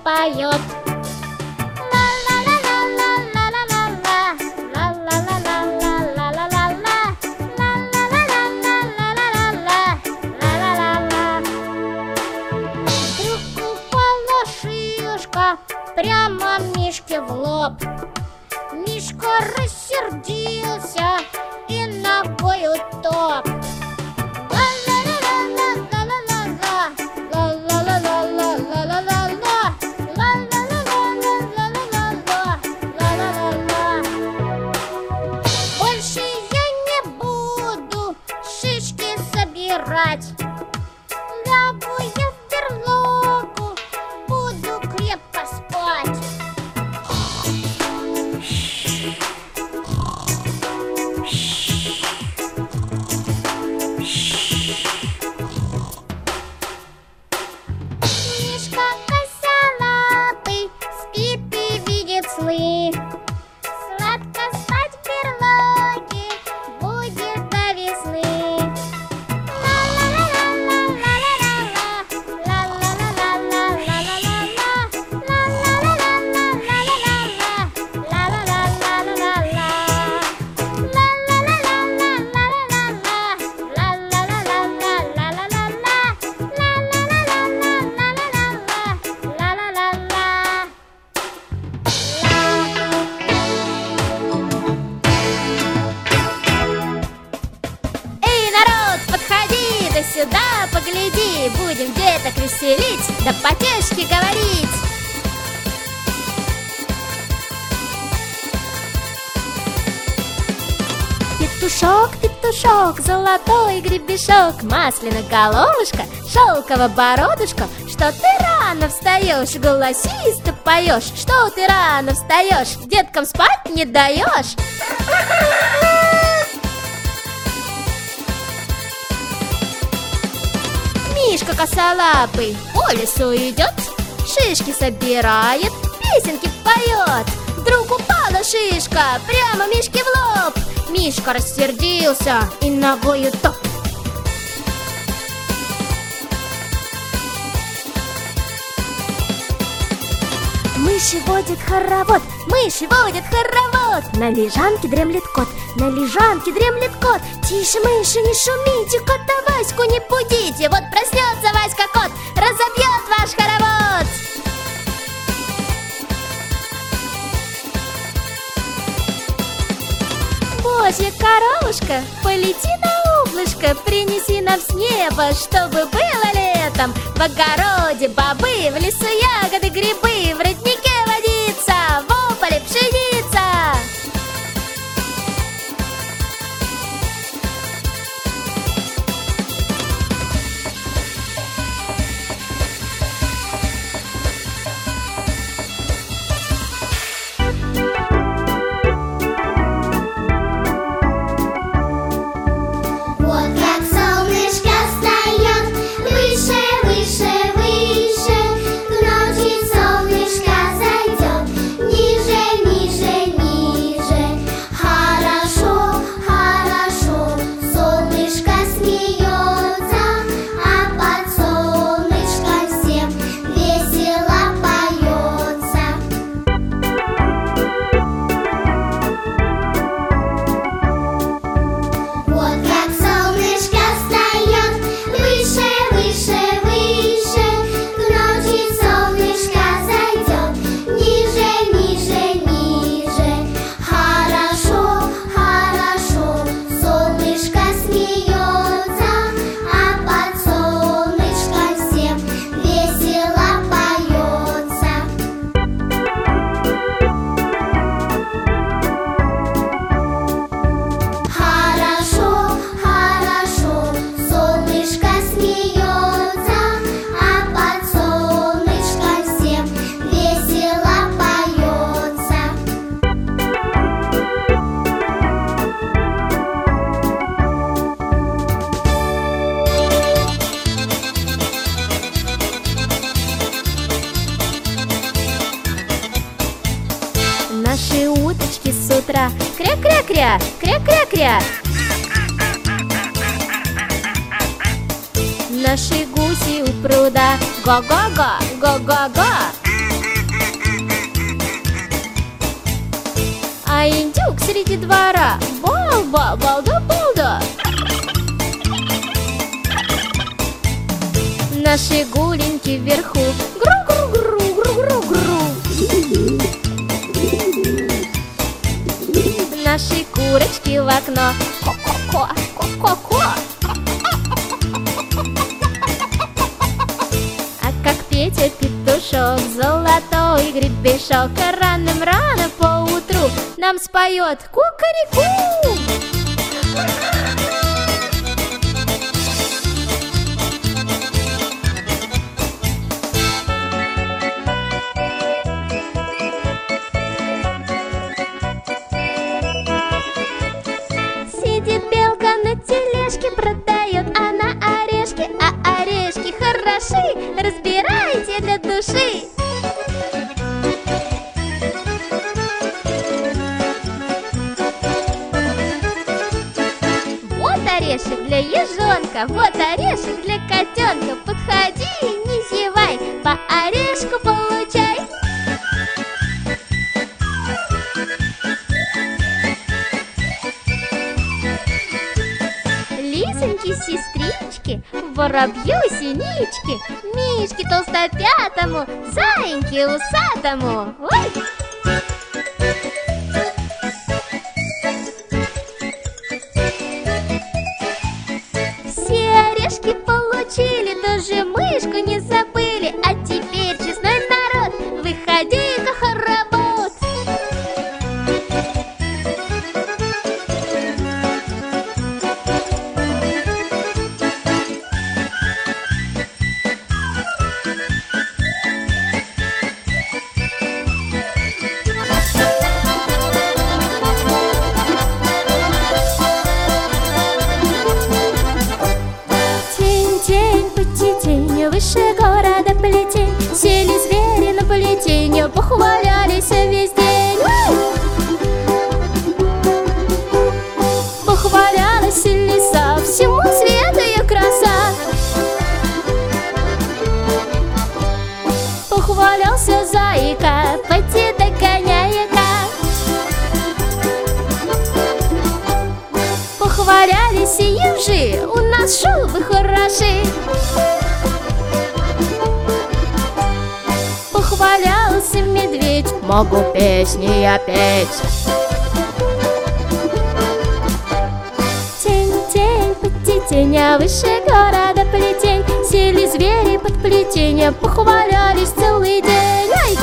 поет. Вдруг упала шишка прямо Мишке в лоб. Мишка рассердился и ногою топ. Больше я не буду шишки собирать. Лягу я в берлогу, буду крепко спать. Мишка косолапый спит и видит сны. Сладко спать в берлоге будет до весны. Эй, народ, подходи, да сюда погляди. Будем деток веселить, да потешки говорить. Петушок, петушок, золотой гребешок, масляная головушка, шелковая бородушка. Что ты рано встаешь, голосисто поешь? Что ты рано встаешь, деткам спать не даешь? Мишка косолапый по лесу идет, шишки собирает, песенки поет. Вдруг упала шишка прямо Мишке в лоб. Мишка рассердился и ногою топ. Мыши водит хоровод, мыши водит хоровод. На лежанке дремлет кот, на лежанке дремлет кот. Тише, мыши, не шумите, кота Ваську не будите. Вот проснется Васька кот, разобьет ваш хоровод. Божья коровушка, полети на облачко, принеси нам с неба, чтобы было летом. В огороде бобы, в лесу ягоды, грибы, в роднике водица, в поле пшеница. Вот как солнышко встает, выше, выше, выше, к ночи солнышко зайдет, ниже, ниже, ниже. Хорошо, хорошо, солнышко смеется, а под солнышком всем весело поется. Вот как солнышко встает, выше, выше, выше, к ночи солнышко зайдет, ниже, ниже, ниже. Хорошо, хорошо, солнышко смеется, а под солнышком всем весело поется. Хорошо, хорошо, солнышко смеется, а под солнышком всем весело поется. Наши уточки с утра кря-кря-кря, кря-кря-кря. Наши гуси у пруда го-го-го, го-го-го. среди двора. Бал-бал, балда-балда. Наши гуленьки вверху. Гру-гру-гру-гру-гру-гру. Наши курочки в окно. Ко-ко-ко, ко-ко-ко. А как Петя петушок, золотой гребешок, рано поутру нам споет кукареку. Сидит белка на тележке, продает она орешки, а орешки хороши, разбирайте для души. Вот орешек для ежонка, вот орешек для котенка. Подходи, не зевай, по орешку получай. Лисоньки, сестрички, воробью, синички, мишки толстопятому, заиньки усатому. Ой! Все орешки получили, даже мышку не забыли. А теперь, честной народ, выходи-ка хоровод. Выше города плетень, сели звери на плетенье, похвалялись весь день. Похвалялась лиса, всему свету ее краса. Похвалялся зайка, пойти догоняя-ка. Похвалялись и ежи, у нас шубы хороши. Похвалялся медведь, могу песни я петь. Тень-тень, подтень, а выше города плетень, сели звери под плетенье, похвалялись целый день. Ай!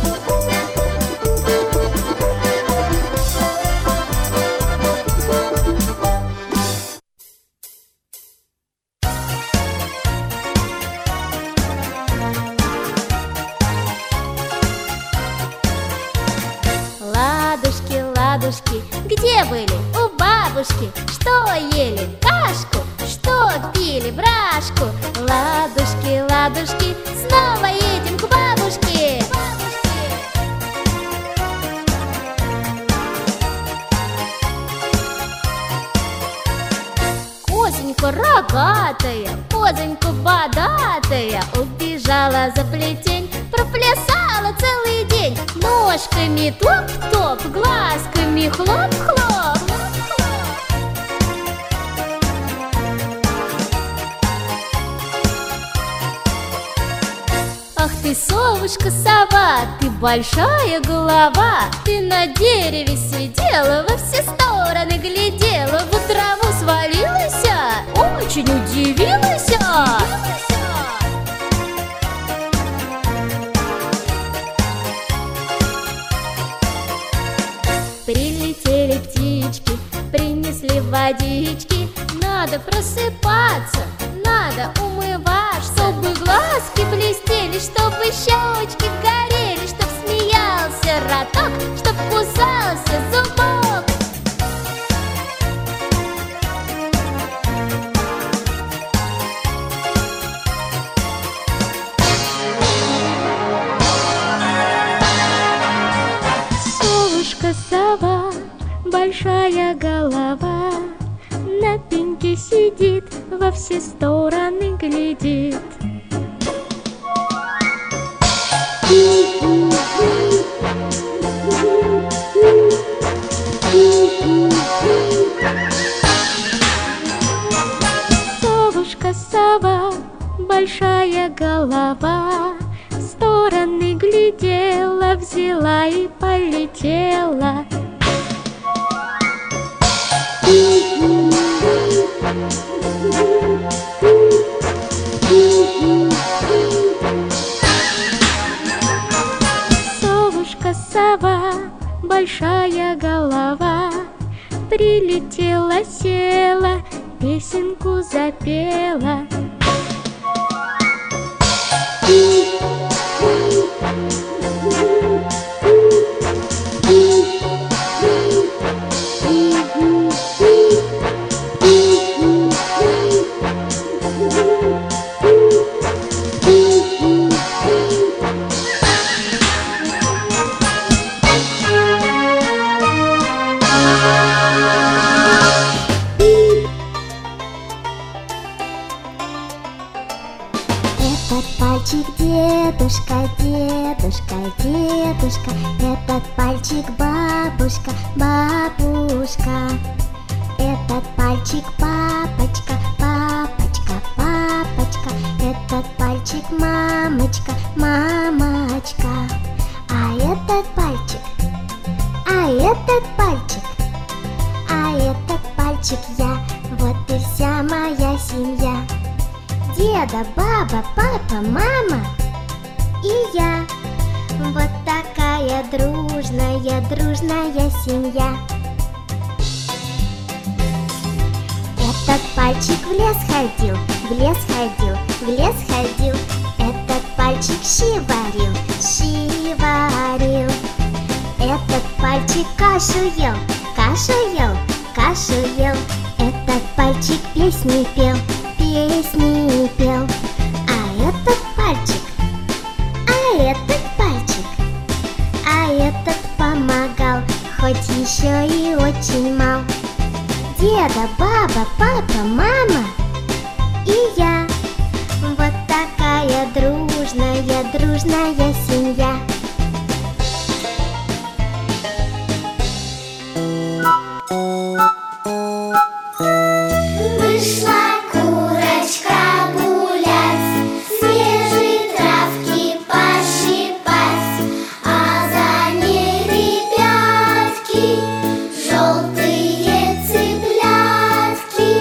Ладушки, ладушки, где были у бабушки? Что ели? Кашку? Что пили? Брашку? Ладушки, ладушки, снова едем к бабушке. Козонька рогатая, козонька бодатая, убежала за плетень, проплясала целый день. Ножками топ-топ, глазками хлоп-хлоп. Ах ты, совушка-сова, ты большая голова. Ты на дереве сидела, во все стороны глядела, в траву свалилась, очень удивилась. Прилетели птички, принесли водички. Надо просыпаться, надо умываться, чтобы глазки блестели, чтобы щечки горели, чтоб смеялся роток, чтоб кусался зубок. Совушка-сова, большая голова, на пеньке сидит, во все стороны глядит. голова, в стороны глядела, взяла и полетела. Совушка-сова, большая голова, прилетела, села, песенку запела. Этот пальчик дедушка, дедушка, дедушка. Этот пальчик бабушка, бабушка. Этот пальчик папочка, папочка, папочка. Этот пальчик мамочка, мамочка. А этот пальчик, а этот пальчик, а этот пальчик я. Вот и вся моя семья. Деда, баба, папа, мама и я. Вот такая дружная, дружная семья. Этот пальчик в лес ходил, в лес ходил, в лес ходил. Этот пальчик щи варил, щи варил. Этот пальчик кашу ел, кашу ел, кашу ел. Этот пальчик песни пел, песни пел. А этот пальчик, а этот пальчик, а этот помогал, хоть еще и очень мал. Деда, баба, папа, мама и я. Вот такая дружная, дружная семья. Вышла курочка гулять, свежей травки пощипать, а за ней ребятки, желтые цыплятки.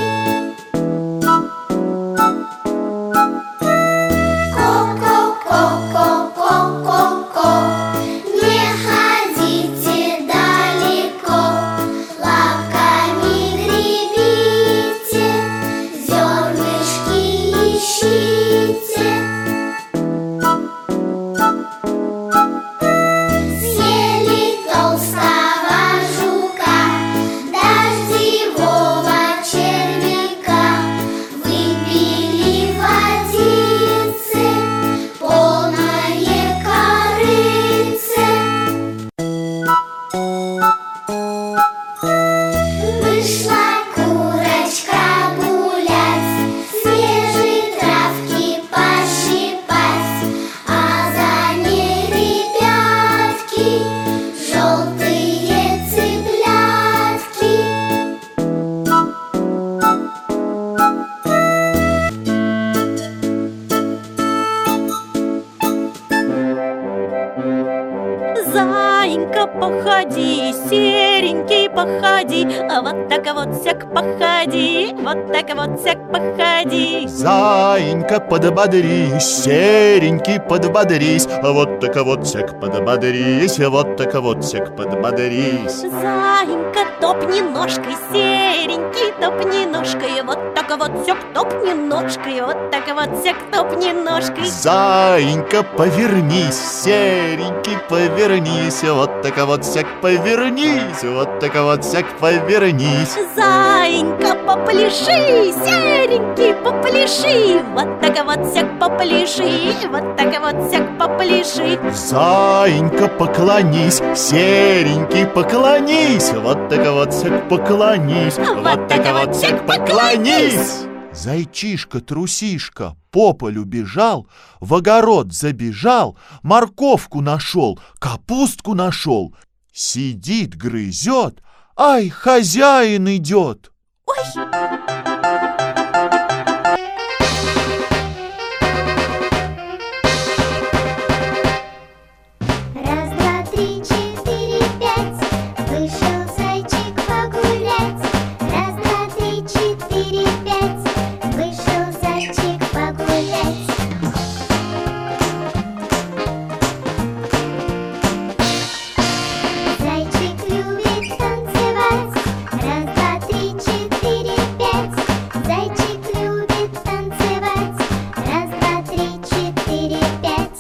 Ко-ко-ко-ко-ко-ко-ко, не ходите далеко, лапками гребите, зернышки ищите. Съели толстого жука, дождевого червяка, выпили водицы, полное корыце. Вышла курочка гулять, свежей травки пощипать, а за ней ребятки, желтые цыплятки. Заинька, походи, серенький, походи, а вот так вот сяк походи, вот так вот сяк походи. Заинька, подбодрись, серенький, подбодрись, вот так вот сяк подбодрись, вот так вот сяк подбодрись. Заинька, топни ножкой, серенький, топни ножкой, вот так вот сяк топни ножкой, вот так вот сяк топни ножкой. Заинька, повернись, серенький, повернись, вот так вот сяк повернись, вот так вот сяк повернись. Заинька, попляши, серенький, попляши, вот так вот сяк попляши, вот так вот сяк попляши. Заинька, поклонись, серенький, поклонись, вот так вот сяк поклонись, вот так вот сяк поклонись. Зайчишка-трусишка по полю бежал, в огород забежал, морковку нашел, капустку нашел. Сидит, грызет, ай, хозяин идет. Ой! три, четыре, пять. Вышел зайчик погулять. Раз, два, три, четыре, пять. Вышел зайчик погулять. Зайчик любит танцевать. Раз, два, три, четыре, пять. Зайчик любит танцевать. Раз, два, три, четыре, пять.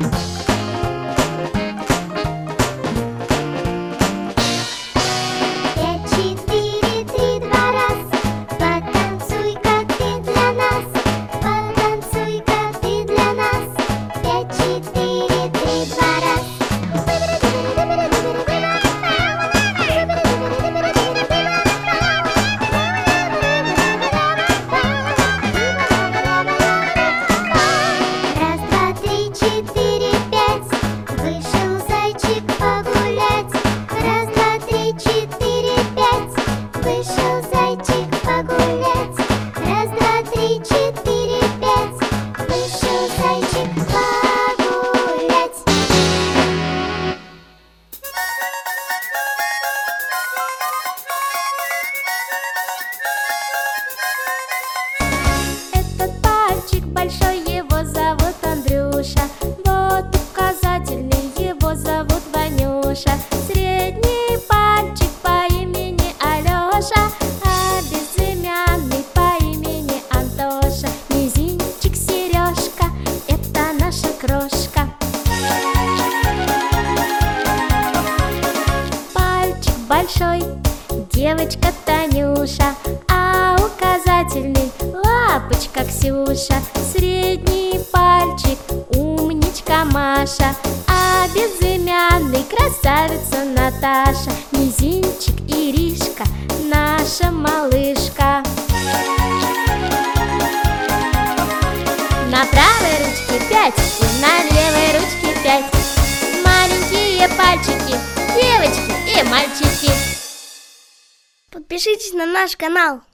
Пять, четыре, три, два, раз. Потанцуй-ка ты для нас. Потанцуй-ка ты для нас. Пять, четыре, три, два, раз. Раз, два, три, четыре, пять. Вышел зайчик погулять. Раз, два, три, четыре, пять. Вышел зайчик погулять. Раз, два, три, четыре, пять. Вышел зайчик погулять. Этот пальчик большой, его зовут Андрюша. Вот указательный, его зовут Ванюша. Средний пальчик по имени Алёша, а безымянный по имени Антоша. Мизинчик Сережка, это наша крошка. Пальчик большой, девочка Танюша, а указательный лапочка Ксюша. Средний пальчик умничка Маша, а безымянный красавица Наташа. Мизинчик Иришка, наша малышка. На правой ручке 5 и на левой ручке 5. Маленькие пальчики, девочки и мальчики. Подпишитесь на наш канал.